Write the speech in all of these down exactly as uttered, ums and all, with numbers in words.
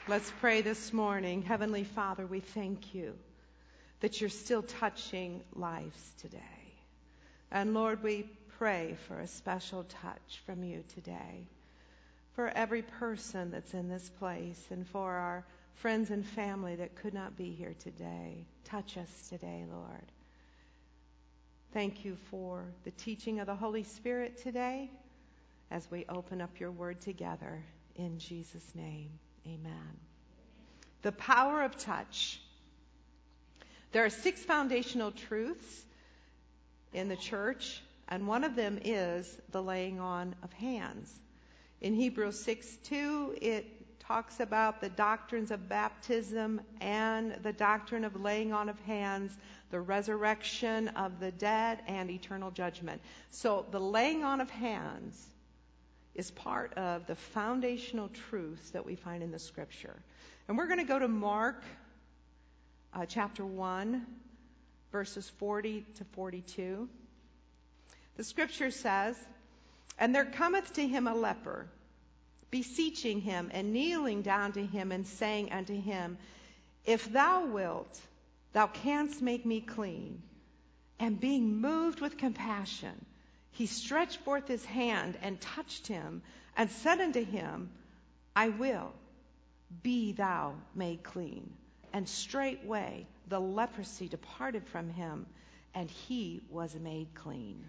Let's pray this morning. Heavenly Father, we thank you that you're still touching lives today. And Lord, we pray for a special touch from you today, for every person that's in this place and for our friends and family that could not be here today. Touch us today, Lord. Thank you for the teaching of the Holy Spirit today as we open up your word together. In Jesus' name, amen. The power of touch. There are six foundational truths in the church, and one of them is the laying on of hands. In Hebrews six two, it talks about the doctrines of baptism and the doctrine of laying on of hands, the resurrection of the dead, and eternal judgment. So the laying on of hands is part of the foundational truths that we find in the Scripture. And we're going to go to Mark uh, chapter one, verses forty to forty-two. The Scripture says, "And there cometh to him a leper, beseeching him, and kneeling down to him, and saying unto him, If thou wilt, thou canst make me clean. And being moved with compassion, he stretched forth his hand and touched him, and said unto him, I will, be thou made clean. And straightway the leprosy departed from him, and he was made clean."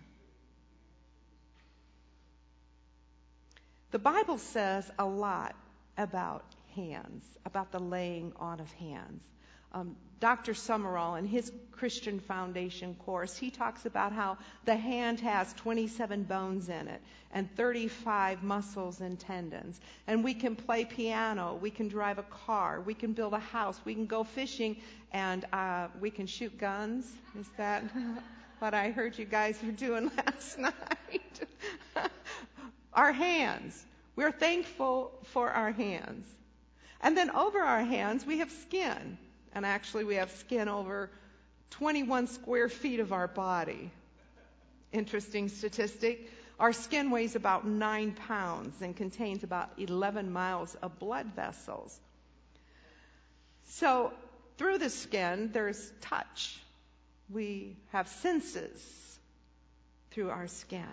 The Bible says a lot about hands, about the laying on of hands. Um, Doctor Summerall, in his Christian Foundation course, he talks about how the hand has twenty-seven bones in it and thirty-five muscles and tendons. And we can play piano, we can drive a car, we can build a house, we can go fishing, and uh, we can shoot guns. Is that what I heard you guys were doing last night? Our hands. We're thankful for our hands. And then over our hands, we have skin. And actually, we have skin over twenty-one square feet of our body. Interesting statistic. Our skin weighs about nine pounds and contains about eleven miles of blood vessels. So, through the skin, there's touch. We have senses through our skin.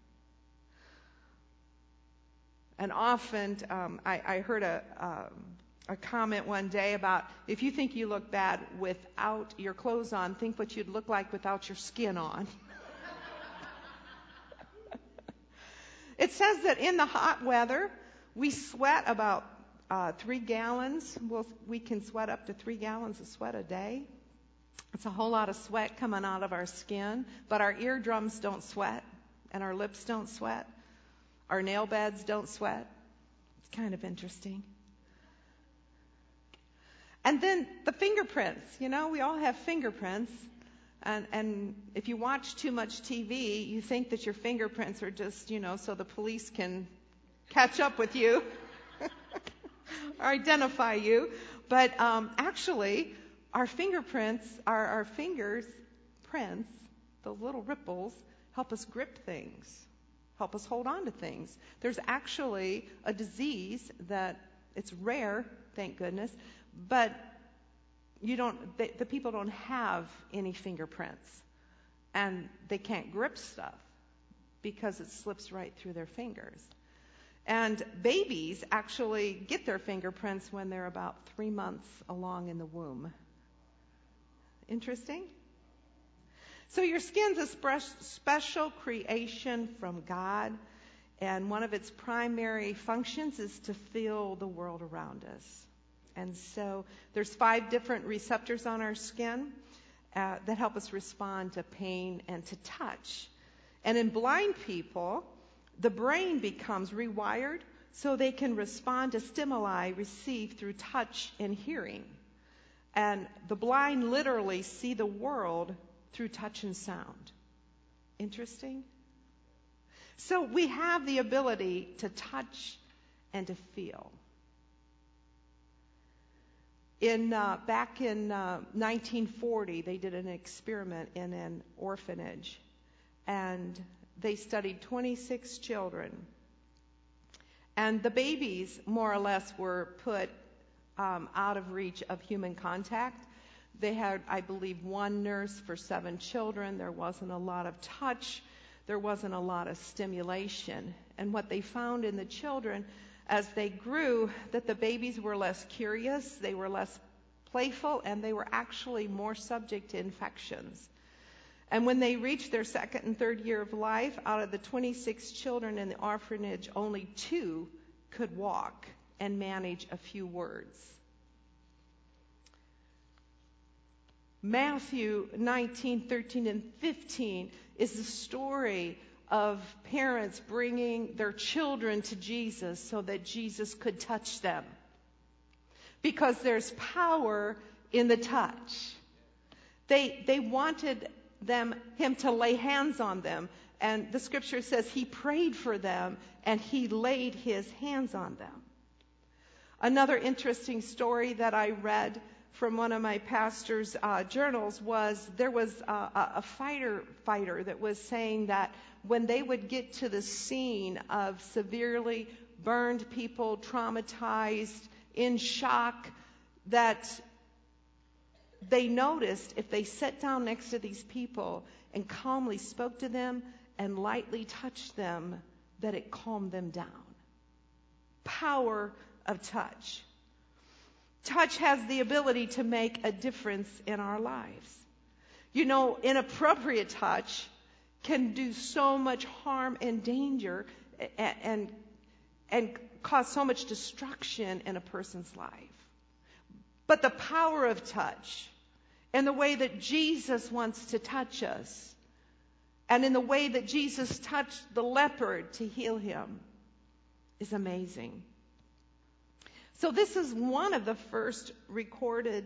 And often, um, I, I heard a... Um, a comment one day about, if you think you look bad without your clothes on, think what you'd look like without your skin on. It says that in the hot weather, we sweat about uh, three gallons. We'll, we can sweat up to three gallons of sweat a day. It's a whole lot of sweat coming out of our skin, but our eardrums don't sweat, and our lips don't sweat. Our nail beds don't sweat. It's kind of interesting. And then the fingerprints. You know, we all have fingerprints. And, and if you watch too much T V, you think that your fingerprints are just, you know, so the police can catch up with you or identify you. But um, actually, our fingerprints, our, our fingers prints, those little ripples, help us grip things, help us hold on to things. There's actually a disease that it's rare, thank goodness, but you don't. The, the people don't have any fingerprints, and they can't grip stuff because it slips right through their fingers. And babies actually get their fingerprints when they're about three months along in the womb. Interesting? So your skin's a spe- special creation from God, and one of its primary functions is to feel the world around us. And so there's five different receptors on our skin uh, that help us respond to pain and to touch. And in blind people, the brain becomes rewired so they can respond to stimuli received through touch and hearing. And the blind literally see the world through touch and sound. Interesting? So we have the ability to touch and to feel. In uh, back in uh, nineteen forty, they did an experiment in an orphanage, and they studied twenty-six children. And the babies, more or less, were put um, out of reach of human contact. They had, I believe, one nurse for seven children. There wasn't a lot of touch. There wasn't a lot of stimulation. And what they found in the children as they grew, that the babies were less curious, they were less playful, and they were actually more subject to infections. And when they reached their second and third year of life, out of the twenty-six children in the orphanage, only two could walk and manage a few words. Matthew nineteen, thirteen, and fifteen is the story of parents bringing their children to Jesus so that Jesus could touch them. Because there's power in the touch. They, they wanted them, him to lay hands on them. And the scripture says he prayed for them and he laid his hands on them. Another interesting story that I read from one of my pastor's uh, journals was there was a, a fighter fighter that was saying that when they would get to the scene of severely burned people, traumatized, in shock, that they noticed if they sat down next to these people and calmly spoke to them and lightly touched them, that it calmed them down. Power of touch. Touch has the ability to make a difference in our lives. You know, inappropriate touch can do so much harm and danger and, and, and cause so much destruction in a person's life. But the power of touch and the way that Jesus wants to touch us, and in the way that Jesus touched the leopard to heal him, is amazing. So this is one of the first recorded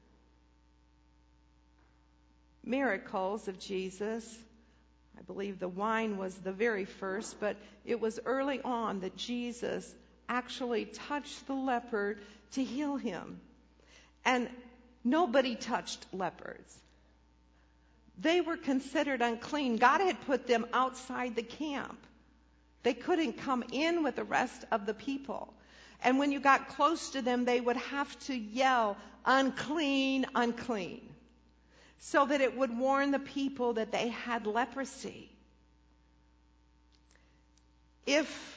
miracles of Jesus. I believe the wine was the very first, but it was early on that Jesus actually touched the leopard to heal him. And nobody touched leopards. They were considered unclean. God had put them outside the camp. They couldn't come in with the rest of the people. And when you got close to them, they would have to yell, "Unclean, unclean," so that it would warn the people that they had leprosy. If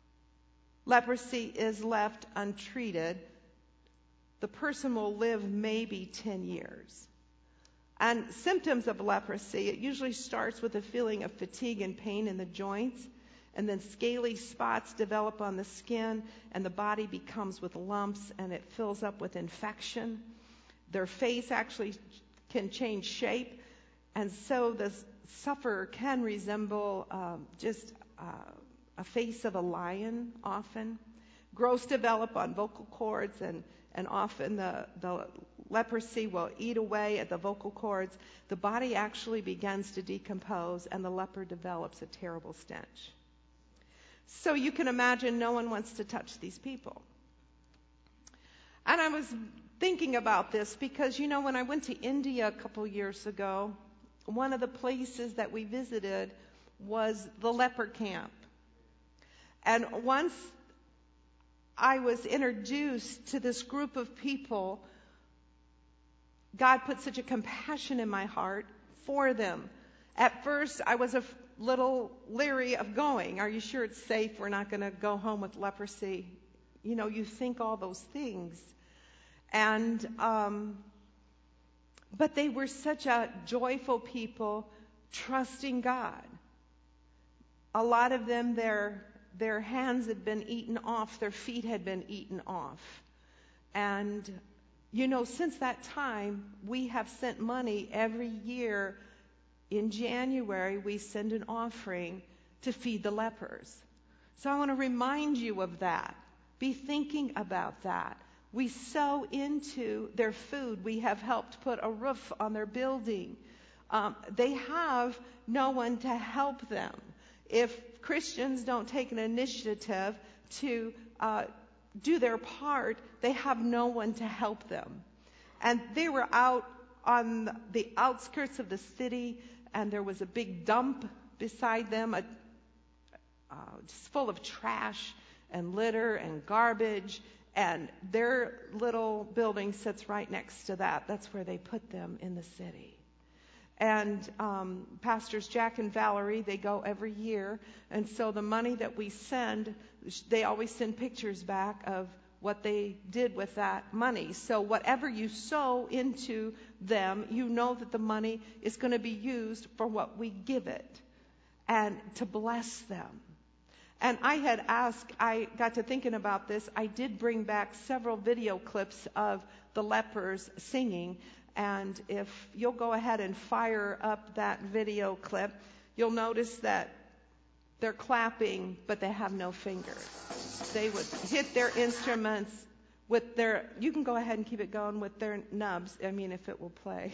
leprosy is left untreated, the person will live maybe ten years. And symptoms of leprosy, it usually starts with a feeling of fatigue and pain in the joints, and then scaly spots develop on the skin, and the body becomes with lumps, and it fills up with infection. Their face actually can change shape, and so the sufferer can resemble um, just uh, a face of a lion often. Growths develop on vocal cords, and, and often the, the leprosy will eat away at the vocal cords. The body actually begins to decompose, and the leper develops a terrible stench. So you can imagine no one wants to touch these people. And I was thinking about this because, you know, when I went to India a couple years ago, one of the places that we visited was the leper camp. And once I was introduced to this group of people, God put such a compassion in my heart for them. At first, I was a little leery of going. Are you sure it's safe? We're not going to go home with leprosy. You know, you think all those things. And, um, but they were such a joyful people, trusting God. A lot of them, their, their hands had been eaten off, their feet had been eaten off. And, you know, since that time, we have sent money every year. In January, we send an offering to feed the lepers. So I want to remind you of that. Be thinking about that. We sow into their food. We have helped put a roof on their building. Um, they have no one to help them. If Christians don't take an initiative to uh, do their part, they have no one to help them. And they were out on the outskirts of the city, and there was a big dump beside them, a, uh, just full of trash and litter and garbage. And their little building sits right next to that. That's where they put them in the city. And um, Pastors Jack and Valerie, they go every year. And so the money that we send, they always send pictures back of what they did with that money. So whatever you sow into them, you know that the money is going to be used for what we give it and to bless them. And I had asked, I got to thinking about this. I did bring back several video clips of the lepers singing. And if you'll go ahead and fire up that video clip, you'll notice that they're clapping, but they have no fingers. They would hit their instruments with their, you can go ahead and keep it going with their nubs. I mean, if it will play.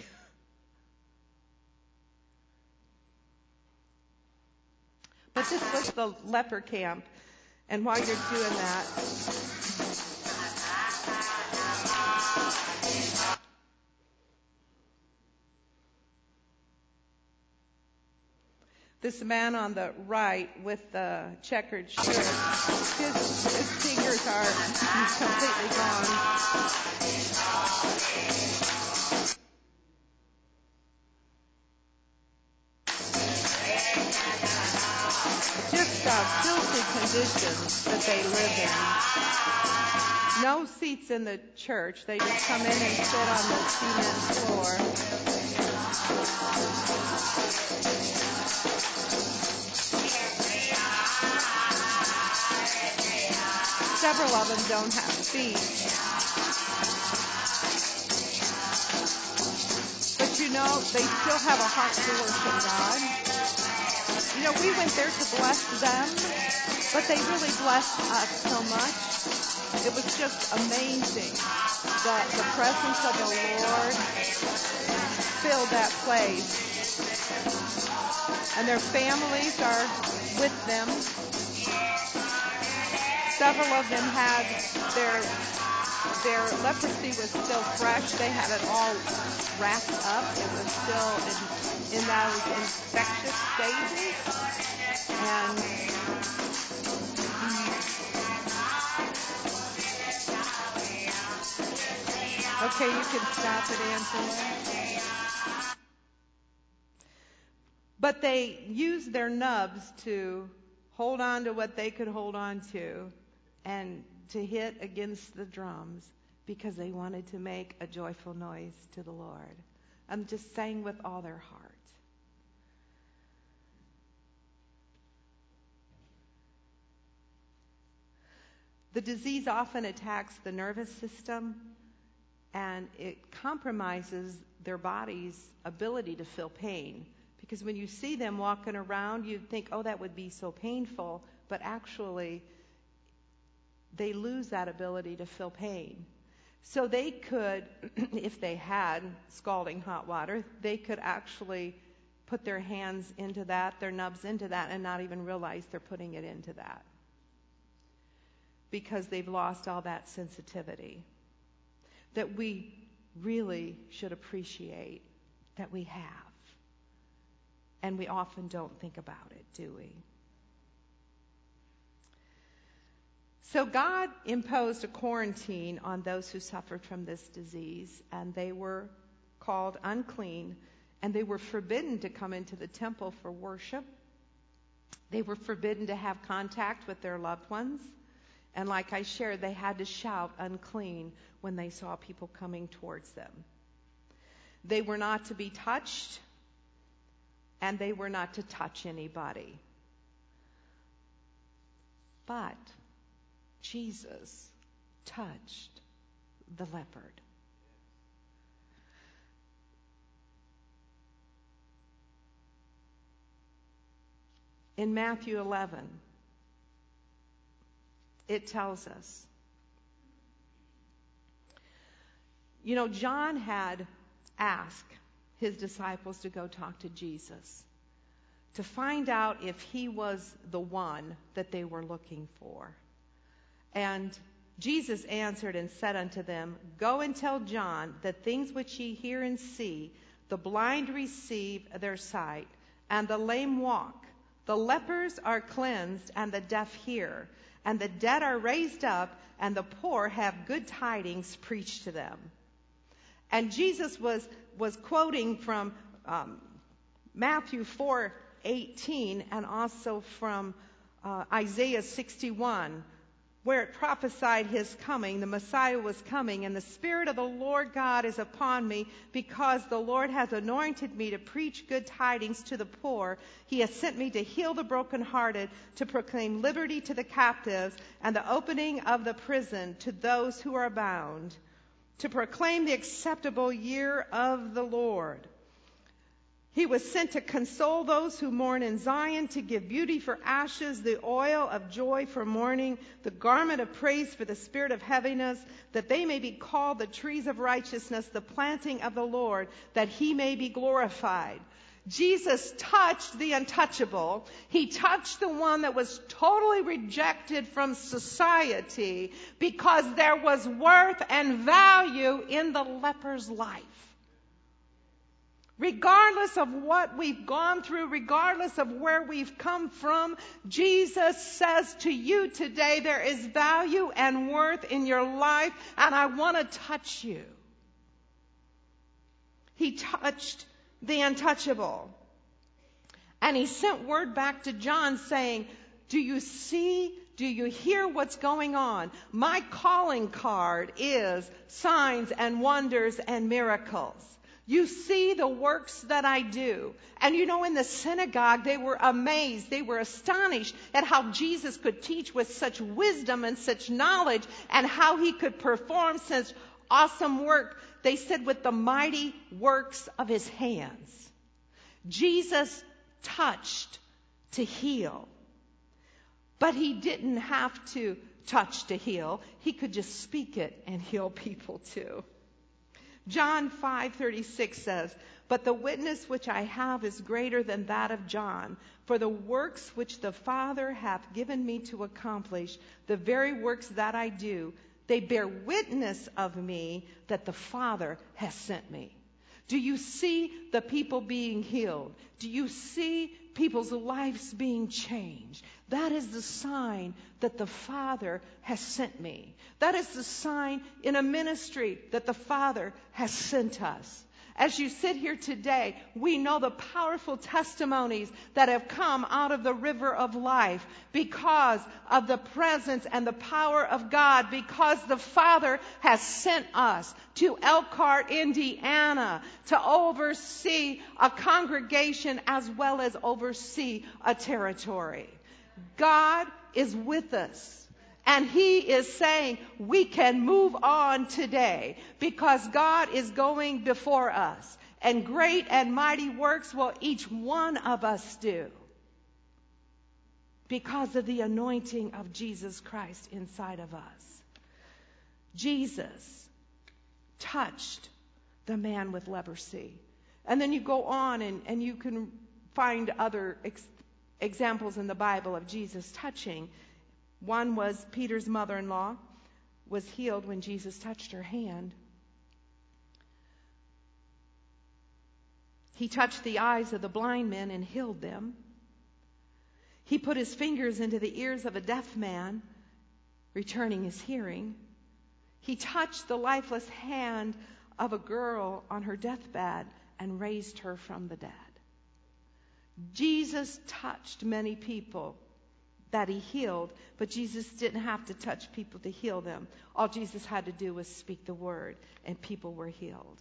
But this was the leper camp. And while you're doing that, this man on the right with the checkered shirt, his, his fingers are completely gone. Just uh, filthy conditions that they live in. No seats in the church. They just come in and sit on the cement floor. Several of them don't have feet. But you know, they still have a heart to worship God. You know, we went there to bless them, but they really blessed us so much. It was just amazing that the presence of the Lord filled that place. And their families are with them. Several of them had their their leprosy was still fresh. They had it all wrapped up. It was still in, in those infectious stages. And okay, you can stop it, Angela. But they used their nubs to hold on to what they could hold on to and to hit against the drums because they wanted to make a joyful noise to the Lord. And just sang with all their heart. The disease often attacks the nervous system, and it compromises their body's ability to feel pain. Because when you see them walking around, you'd think, oh, that would be so painful. But actually, they lose that ability to feel pain. So they could, if they had scalding hot water, they could actually put their hands into that, their nubs into that, and not even realize they're putting it into that. Because they've lost all that sensitivity that we really should appreciate that we have. And we often don't think about it, do we? So God imposed a quarantine on those who suffered from this disease, and they were called unclean, and they were forbidden to come into the temple for worship. They were forbidden to have contact with their loved ones. And like I shared, they had to shout unclean when they saw people coming towards them. They were not to be touched, and they were not to touch anybody. But Jesus touched the leopard. In Matthew eleven, it tells us, you know, John had asked his disciples to go talk to Jesus to find out if he was the one that they were looking for. And Jesus answered and said unto them, Go and tell John the things which ye hear and see, the blind receive their sight, and the lame walk. The lepers are cleansed, and the deaf hear, and the dead are raised up, and the poor have good tidings preached to them. And Jesus was, was quoting from um, Matthew four eighteen and also from uh, Isaiah sixty-one, where it prophesied his coming. The Messiah was coming, and the Spirit of the Lord God is upon me, because the Lord has anointed me to preach good tidings to the poor. He has sent me to heal the brokenhearted, to proclaim liberty to the captives, and the opening of the prison to those who are bound, to proclaim the acceptable year of the Lord. He was sent to console those who mourn in Zion, to give beauty for ashes, the oil of joy for mourning, the garment of praise for the spirit of heaviness, that they may be called the trees of righteousness, the planting of the Lord, that he may be glorified. Jesus touched the untouchable. He touched the one that was totally rejected from society, because there was worth and value in the leper's life. Regardless of what we've gone through, regardless of where we've come from, Jesus says to you today, there is value and worth in your life, and I want to touch you. He touched the untouchable. And he sent word back to John saying, do you see, do you hear what's going on? My calling card is signs and wonders and miracles. You see the works that I do. And you know, in the synagogue, they were amazed. They were astonished at how Jesus could teach with such wisdom and such knowledge, and how he could perform such awesome work. They said, with the mighty works of his hands. Jesus touched to heal. But he didn't have to touch to heal. He could just speak it and heal people too. John five thirty-six says, but the witness which I have is greater than that of John. For the works which the Father hath given me to accomplish, the very works that I do, they bear witness of me that the Father has sent me. Do you see the people being healed? Do you see people's lives being changed? That is the sign that the Father has sent me. That is the sign in a ministry that the Father has sent us. As you sit here today, we know the powerful testimonies that have come out of the river of life because of the presence and the power of God, because the Father has sent us to Elkhart, Indiana, to oversee a congregation as well as oversee a territory. God is with us. And he is saying we can move on today because God is going before us. And great and mighty works will each one of us do because of the anointing of Jesus Christ inside of us. Jesus touched the man with leprosy. And then you go on and, and you can find other ex- examples in the Bible of Jesus touching. One was Peter's mother-in-law was healed when Jesus touched her hand. He touched the eyes of the blind men and healed them. He put his fingers into the ears of a deaf man, returning his hearing. He touched the lifeless hand of a girl on her deathbed and raised her from the dead. Jesus touched many people that he healed, but Jesus didn't have to touch people to heal them. All Jesus had to do was speak the word, and people were healed.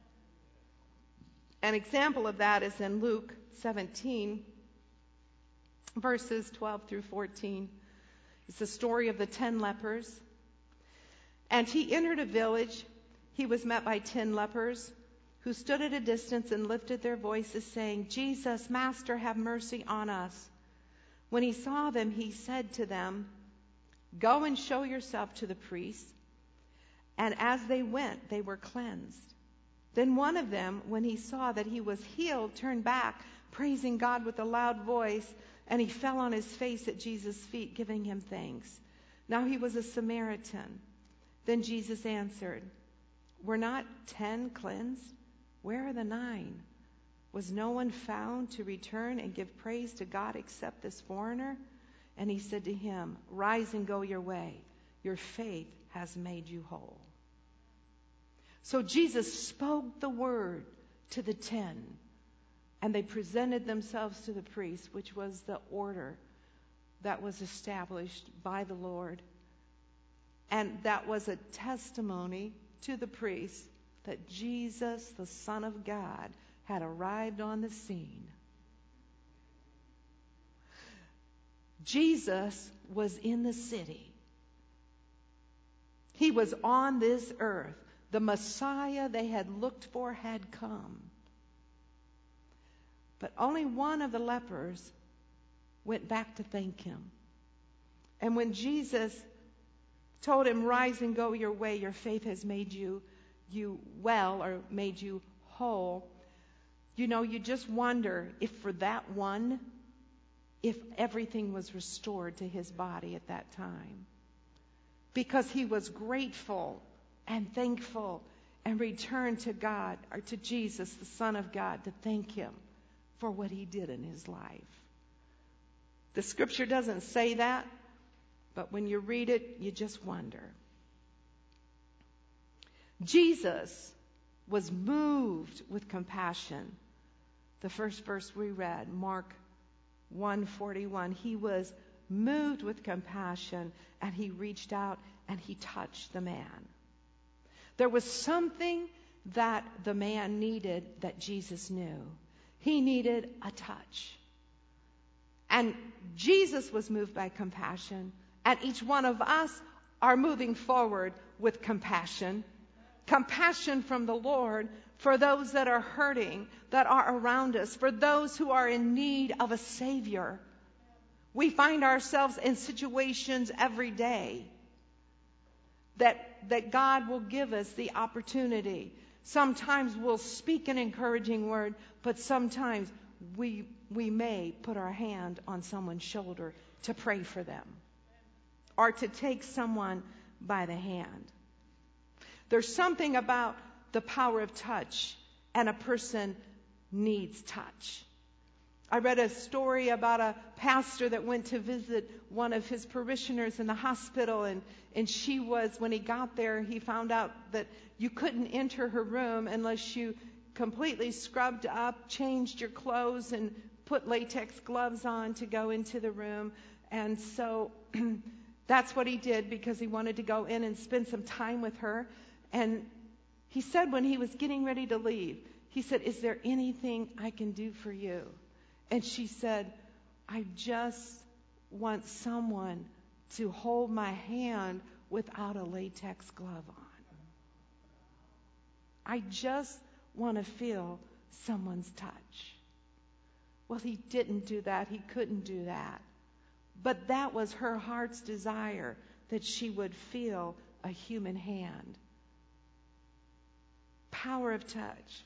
An example of that is in Luke seventeen, verses twelve through fourteen. It's the story of the ten lepers. And he entered a village. He was met by ten lepers who stood at a distance and lifted their voices, saying, Jesus, Master, have mercy on us. When he saw them, he said to them, go and show yourself to the priests. And as they went, they were cleansed. Then one of them, when he saw that he was healed, turned back, praising God with a loud voice, and he fell on his face at Jesus' feet, giving him thanks. Now he was a Samaritan. Then Jesus answered, were not ten cleansed? Where are the nine? Was no one found to return and give praise to God except this foreigner? And he said to him, "Rise and go your way. Your faith has made you whole." So Jesus spoke the word to the ten, and they presented themselves to the priest, which was the order that was established by the Lord. And that was a testimony to the priest that Jesus, the Son of God, had arrived on the scene. Jesus was in the city. He was on this earth. The Messiah they had looked for had come. But only one of the lepers went back to thank him. And when Jesus told him, "Rise and go your way, your faith has made you, you well," or made you whole, you know, you just wonder if for that one, if everything was restored to his body at that time. Because he was grateful and thankful and returned to God, or to Jesus, the Son of God, to thank him for what he did in his life. The scripture doesn't say that, but when you read it, you just wonder. Jesus was moved with compassion. The first verse we read, Mark one forty-one, he was moved with compassion, and he reached out and he touched the man. There was something that the man needed that Jesus knew. He needed a touch. And Jesus was moved by compassion, and each one of us are moving forward with compassion. Compassion from the Lord for those that are hurting, that are around us, for those who are in need of a Savior. We find ourselves in situations every day that, that God will give us the opportunity. Sometimes we'll speak an encouraging word, but sometimes we, we may put our hand on someone's shoulder to pray for them or to take someone by the hand. There's something about the power of touch, and a person needs touch. I read a story about a pastor that went to visit one of his parishioners in the hospital, and, and she was, when he got there, he found out that you couldn't enter her room unless you completely scrubbed up, changed your clothes, and put latex gloves on to go into the room. And so that's what he did, because he wanted to go in and spend some time with her. And he said when he was getting ready to leave, he said, "Is there anything I can do for you?" And she said, "I just want someone to hold my hand without a latex glove on. I just want to feel someone's touch." Well, he didn't do that. He couldn't do that. But that was her heart's desire, that she would feel a human hand. Power of touch.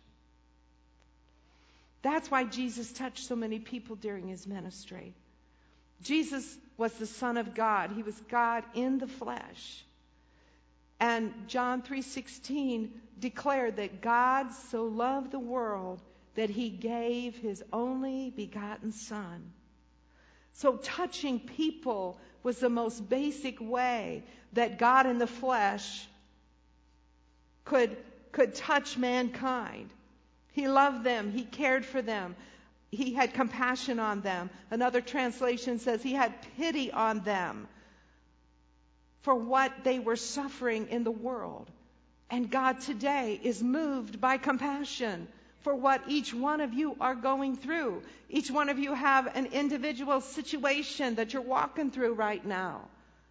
That's why Jesus touched so many people during his ministry. Jesus was the Son of God. He was God in the flesh. And John three sixteen declared that God so loved the world that he gave his only begotten Son. So touching people was the most basic way that God in the flesh could, could touch mankind. He loved them. He cared for them. He had compassion on them. Another translation says he had pity on them for what they were suffering in the world. And God today is moved by compassion for what each one of you are going through. Each one of you have an individual situation that you're walking through right now.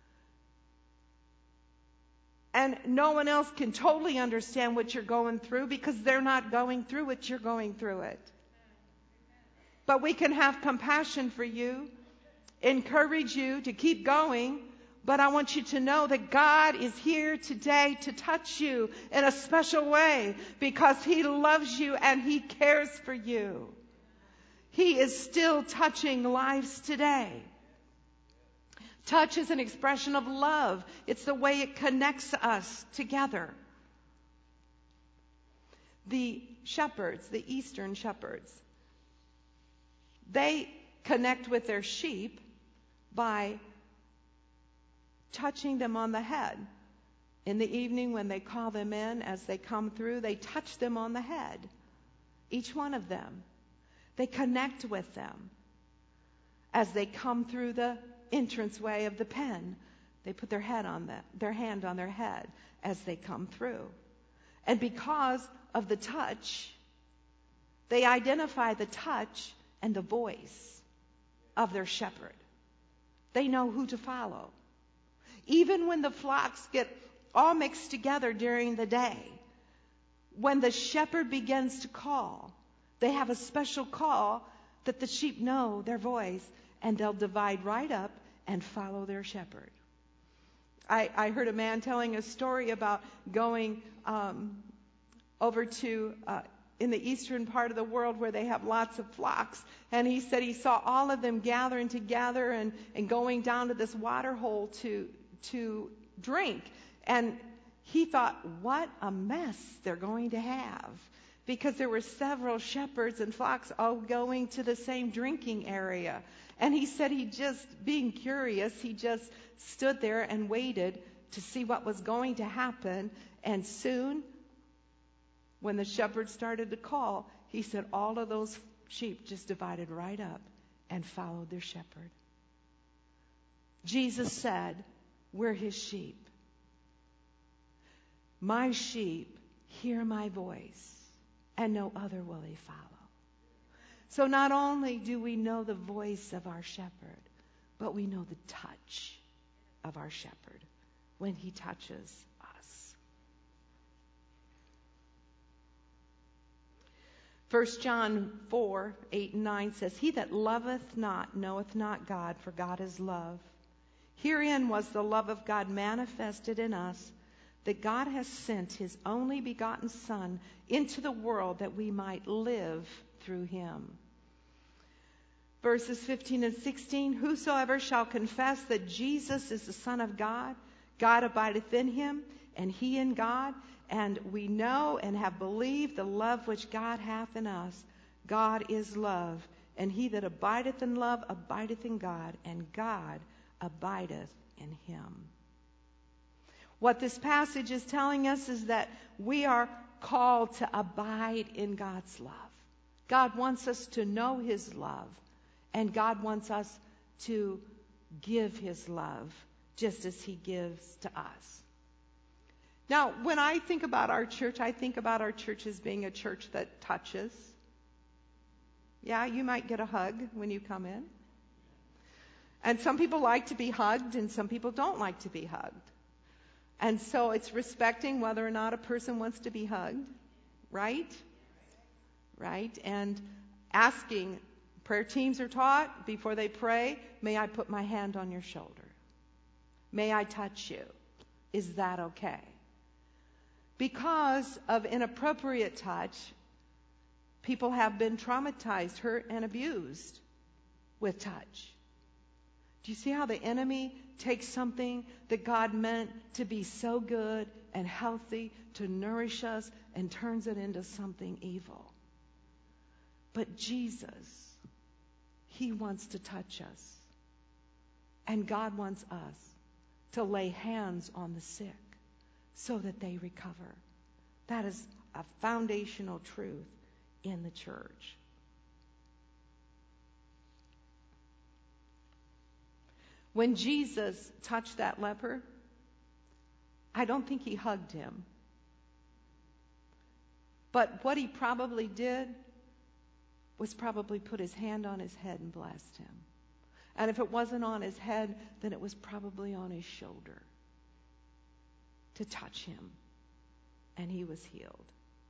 And no one else can totally understand what you're going through, because they're not going through it, you're going through it. But we can have compassion for you, encourage you to keep going. But I want you to know that God is here today to touch you in a special way, because he loves you and he cares for you. He is still touching lives today. Touch is an expression of love. It's the way it connects us together. The shepherds, the Eastern shepherds, they connect with their sheep by touching them on the head. In the evening when they call them in, as they come through, they touch them on the head. Each one of them. They connect with them. As they come through the entranceway of the pen, they put their head on the, their hand on their head as they come through. And because of the touch, they identify the touch and the voice of their shepherd. They know who to follow. Even when the flocks get all mixed together during the day, when the shepherd begins to call, they have a special call that the sheep know their voice, and they'll divide right up and follow their shepherd. I, I heard a man telling a story about going um, over to uh, in the eastern part of the world where they have lots of flocks. And he said he saw all of them gathering together and, and going down to this water hole to, to drink. And he thought, what a mess they're going to have. Because there were several shepherds and flocks all going to the same drinking area. And he said he just, being curious, he just stood there and waited to see what was going to happen. And soon, when the shepherd started to call, he said all of those sheep just divided right up and followed their shepherd. Jesus said, we're his sheep. My sheep hear my voice, and no other will they follow. So not only do we know the voice of our shepherd, but we know the touch of our shepherd when he touches us. First John four, eight and nine says, he that loveth not knoweth not God, for God is love. Herein was the love of God manifested in us, that God has sent his only begotten Son into the world that we might live through him. Verses fifteen and sixteen, whosoever shall confess that Jesus is the Son of God, God abideth in him, and he in God, and we know and have believed the love which God hath in us. God is love, and he that abideth in love abideth in God, and God abideth in him. What this passage is telling us is that we are called to abide in God's love. God wants us to know his love, and God wants us to give his love just as he gives to us. Now, when I think about our church, I think about our church as being a church that touches. Yeah, you might get a hug when you come in. And some people like to be hugged, and some people don't like to be hugged. And so it's respecting whether or not a person wants to be hugged, right? Right? And asking, prayer teams are taught before they pray, may I put my hand on your shoulder? May I touch you? Is that okay? Because of inappropriate touch, people have been traumatized, hurt, and abused with touch. Do you see how the enemy takes something that God meant to be so good and healthy, to nourish us, and turns it into something evil? But Jesus, he wants to touch us. And God wants us to lay hands on the sick so that they recover. That is a foundational truth in the church. When Jesus touched that leper, I don't think he hugged him. But what he probably did was probably put his hand on his head and blessed him. And if it wasn't on his head, then it was probably on his shoulder to touch him. And he was healed.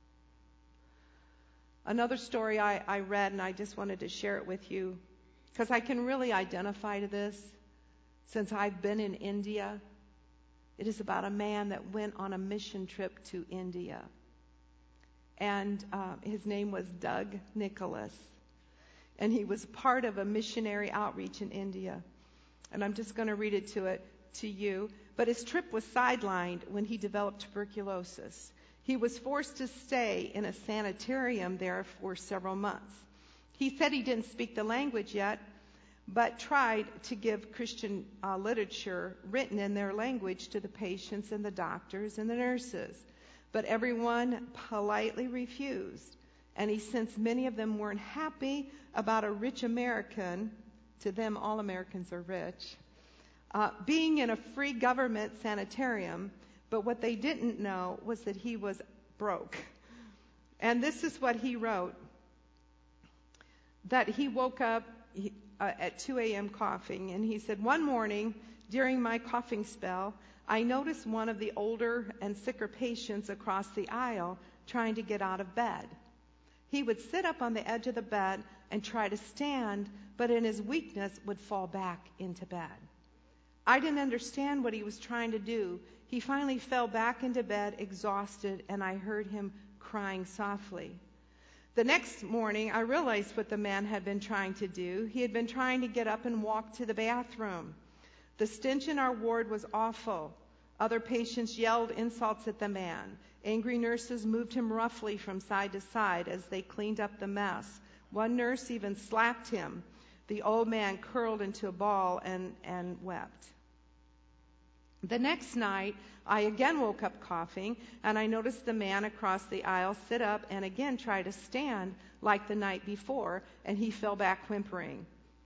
Another story I, I read, and I just wanted to share it with you, because I can really identify to this. Since I've been in India, it is about a man that went on a mission trip to India. And uh, his name was Doug Nicholas. And he was part of a missionary outreach in India. And I'm just going to read it to it to you. But his trip was sidelined when he developed tuberculosis. He was forced to stay in a sanitarium there for several months. He said he didn't speak the language yet, but tried to give Christian uh, literature written in their language to the patients and the doctors and the nurses. But everyone politely refused. And he sensed many of them weren't happy about a rich American, to them all Americans are rich, uh, being in a free government sanitarium. But what they didn't know was that he was broke. And this is what he wrote, that he woke up he, uh, at two a.m. coughing. And he said, one morning during my coughing spell, I noticed one of the older and sicker patients across the aisle trying to get out of bed. He would sit up on the edge of the bed and try to stand, but in his weakness would fall back into bed. I didn't understand what he was trying to do. He finally fell back into bed, exhausted, and I heard him crying softly. The next morning, I realized what the man had been trying to do. He had been trying to get up and walk to the bathroom. The stench in our ward was awful. Other patients yelled insults at the man. Angry nurses moved him roughly from side to side as they cleaned up the mess. One nurse even slapped him. The old man curled into a ball and, and wept. The next night, I again woke up coughing, and I noticed the man across the aisle sit up and again try to stand like the night before, and he fell back whimpering.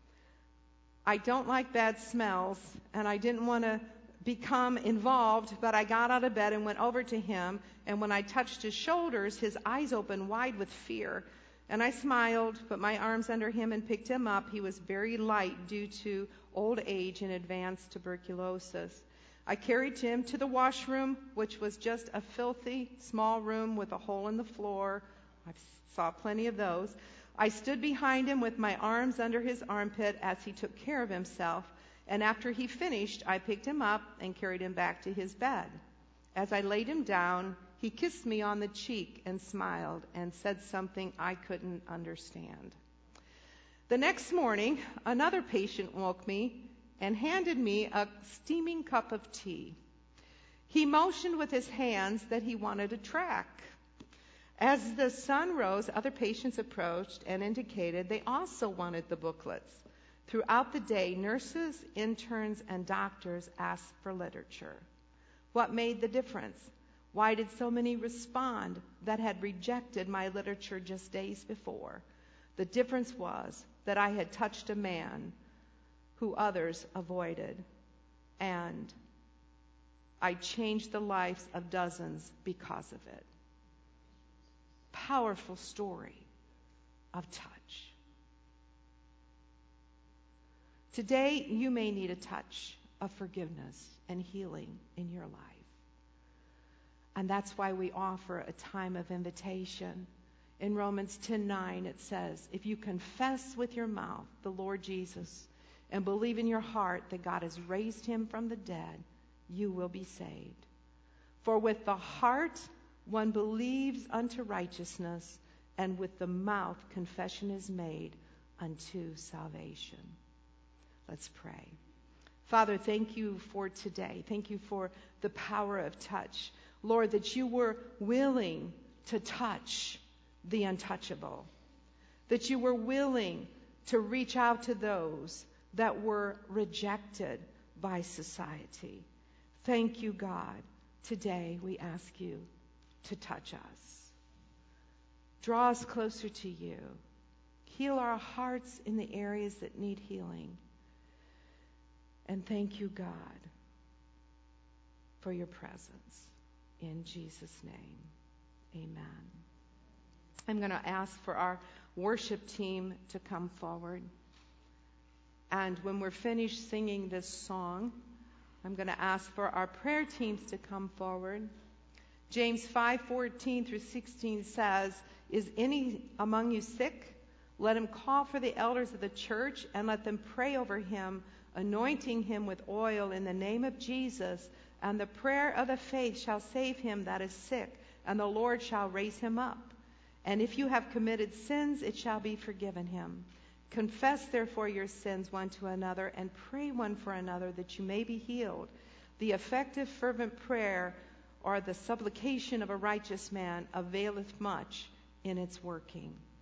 I don't like bad smells, and I didn't want to become involved, but I got out of bed and went over to him, and when I touched his shoulders, his eyes opened wide with fear. And I smiled, put my arms under him and picked him up. He was very light due to old age and advanced tuberculosis. I carried him to the washroom, which was just a filthy small room with a hole in the floor. I saw plenty of those. I stood behind him with my arms under his armpit as he took care of himself. And after he finished, I picked him up and carried him back to his bed. As I laid him down, he kissed me on the cheek and smiled and said something I couldn't understand. The next morning, another patient woke me and handed me a steaming cup of tea. He motioned with his hands that he wanted a track. As the sun rose, other patients approached and indicated they also wanted the booklets. Throughout the day, nurses, interns, and doctors asked for literature. What made the difference? Why did so many respond that had rejected my literature just days before? The difference was that I had touched a man who others avoided, and I changed the lives of dozens because of it. Powerful story of touch. Today, you may need a touch of forgiveness and healing in your life. And that's why we offer a time of invitation. In Romans ten nine, it says, if you confess with your mouth the Lord Jesus and believe in your heart that God has raised him from the dead, you will be saved. For with the heart one believes unto righteousness, and with the mouth confession is made unto salvation. Let's pray. Father, thank you for today. Thank you for the power of touch. Lord, that you were willing to touch the untouchable. That you were willing to reach out to those that were rejected by society. Thank you, God. Today we ask you to touch us. Draw us closer to you. Heal our hearts in the areas that need healing. And thank you, God, for your presence. In Jesus' name, amen. I'm going to ask for our worship team to come forward. And when we're finished singing this song, I'm going to ask for our prayer teams to come forward. James five fourteen through sixteen says, is any among you sick? Let him call for the elders of the church and let them pray over him, anointing him with oil in the name of Jesus. And the prayer of the faith shall save him that is sick, and the Lord shall raise him up. And if you have committed sins, it shall be forgiven him. Confess, therefore, your sins one to another, and pray one for another, that you may be healed. The effective, fervent prayer, or the supplication of a righteous man, availeth much in its working.